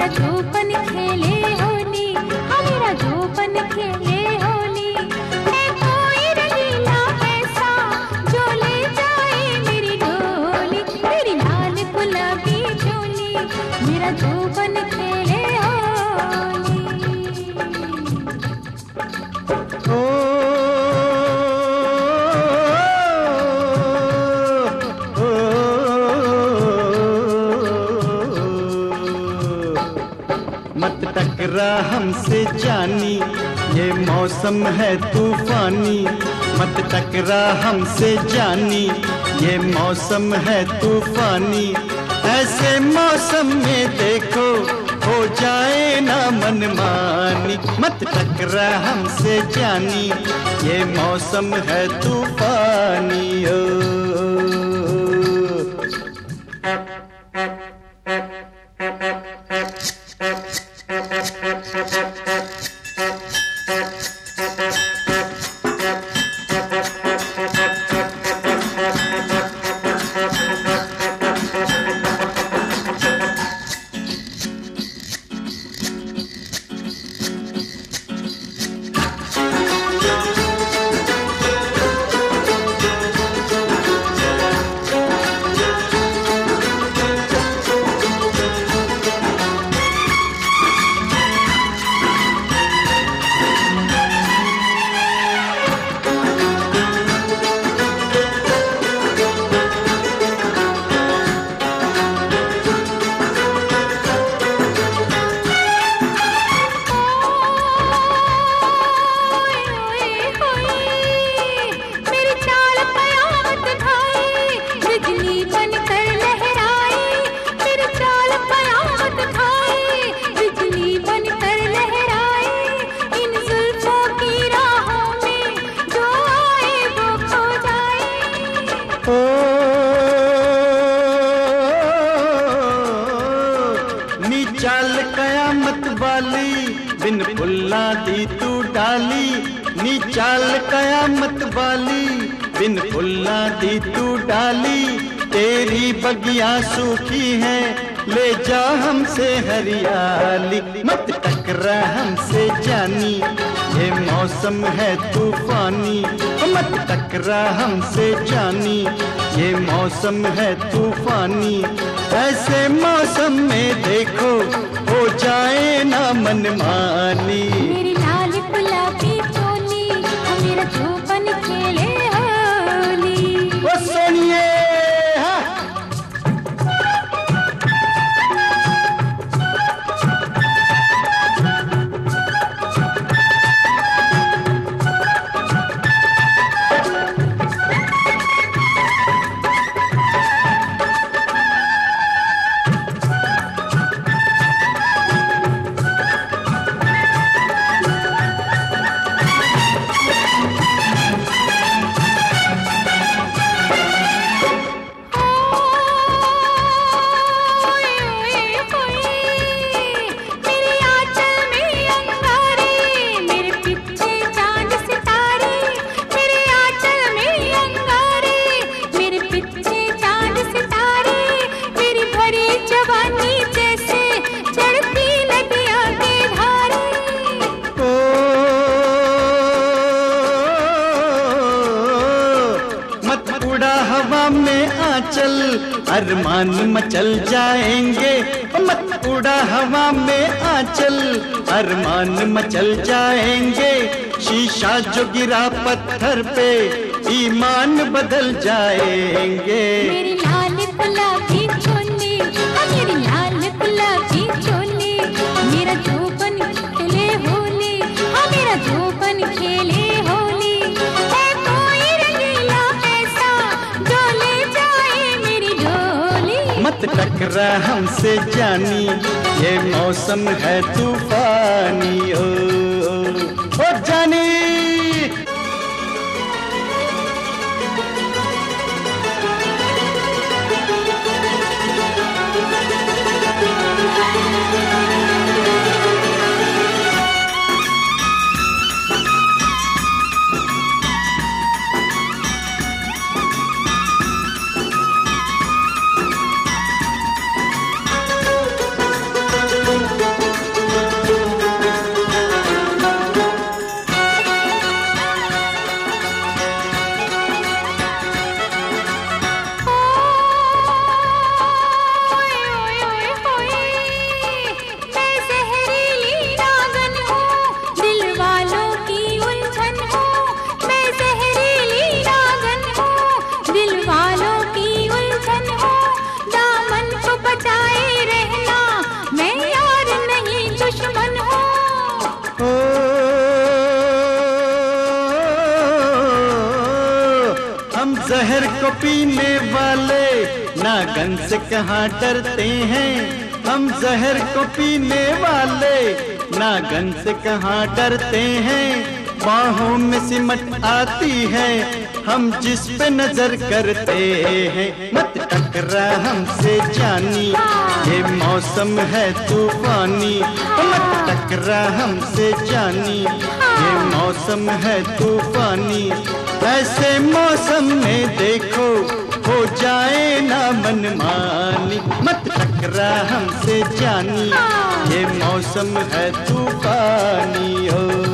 मेरा जोपन खेले होली, हाँ मेरा जोपन खेले होली। है कोई रंगीला ऐसा जो ले जाए मेरी डोली, मेरी लाल गुलाबी चोली, मेरा जोपन खेले होली। मत टकरा हमसे जानी, ये मौसम है तूफानी। मत टकरा हमसे जानी, ये मौसम है तूफानी। ऐसे मौसम में देखो हो जाए ना मनमानी। मत टकरा हमसे जानी, ये मौसम है तूफानी। चाल कयामत वाली, बिन फुल्ला दी तू डाली। नी चाल कयामत वाली, बिन फुल्ला दी तू डाली। तेरी बगिया सूखी है, ले जा हमसे हरियाली। मत टकरा हमसे जानी, ये मौसम है तूफानी। मत टकरा हमसे जानी, ये मौसम है तूफानी। ऐसे मौसम में देखो हो जाए ना मनमानी। मेरी लाल गुलाबी चोली, मेरा जोपन खेले होली। ओ सोनिए चल अरमान मचल जाएंगे। मत उड़ा हवा में आंचल, अरमान मचल जाएंगे। शीशा जो गिरा पत्थर पे, ईमान बदल जाएंगे। मेरी लाल गुलाबी चोली, मेरी लाल गुलाबी चोली, मेरा जोपन खेले होली, हाँ मेरा जोपन खेले होली। है कोई रंगीला ऐसा जो ले जाए मेरी डोली। मत टकरा हमसे जानी, ये मौसम है तूफानी। ओ जानी गन से कहाँ डरते हैं हम जहर को पीने वाले, ना गन से कहाँ डरते हैं, बाहों में सिमट आती है हम जिस पे नजर करते हैं। मत टकरा हमसे जानी, ये मौसम है तूफानी, मत टकरा हमसे जानी, ये मौसम है तूफानी। ऐसे मौसम में देखो हो जाए ना मनमानी, मत टकरा हमसे जानी, ये मौसम है तूफानी हो।